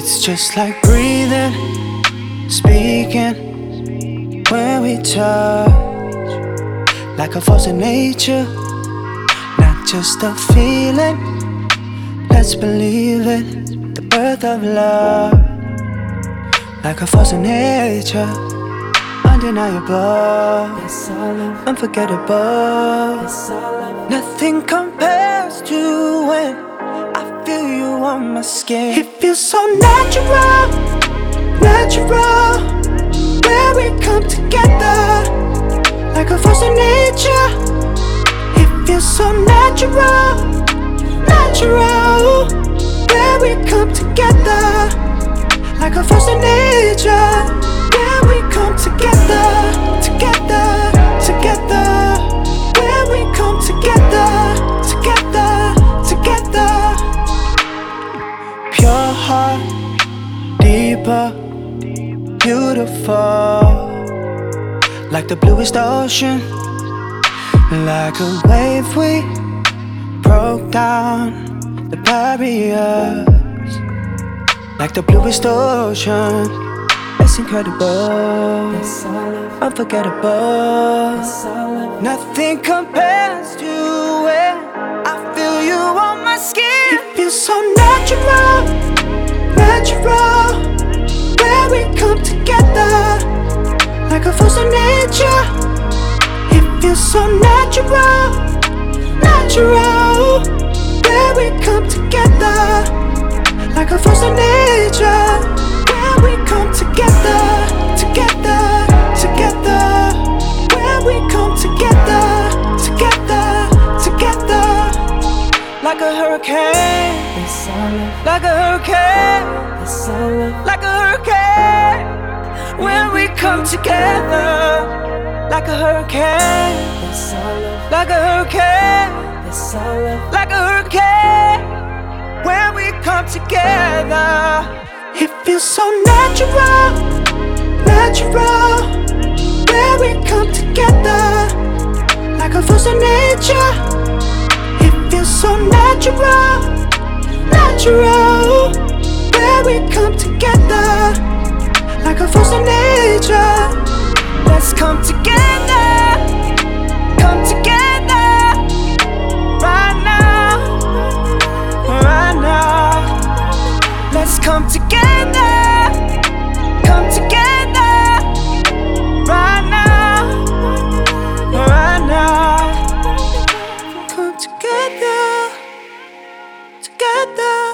It's just like breathing, speaking when we touch, like a force in nature, not just a feeling. Let's believe it, the birth of love, like a force in nature, undeniable, unforgettable. Nothing compares to when I feel you on my skin. It feels so natural, natural, where we come together, like a force in nature. It feels so natural, natural, where we come together, like a force in nature. Where we come together, together, together. Where we come together, together, together. Pure heart, deeper, beautiful, like the bluest ocean, like a wave we broke down the barriers, like the bluest ocean. It's incredible, unforgettable. Nothing compares to when I feel you on my skin. It feels so natural, natural, where we come together, like a force of nature. It feels so natural, natural, where we come together, like a force of nature. Where we come together, together, together. Where we come together, together, together. Like a hurricane, like a hurricane, like a hurricane. When we come together, like a hurricane, like a hurricane, like a hurricane. When we come together, it feels so natural, natural, where we come together, like a force of nature. It feels so natural, natural, where we come together, like a force of nature. Let's come together, come together, right now, right now. Let's come together, come together, right now, right now. Come together, together.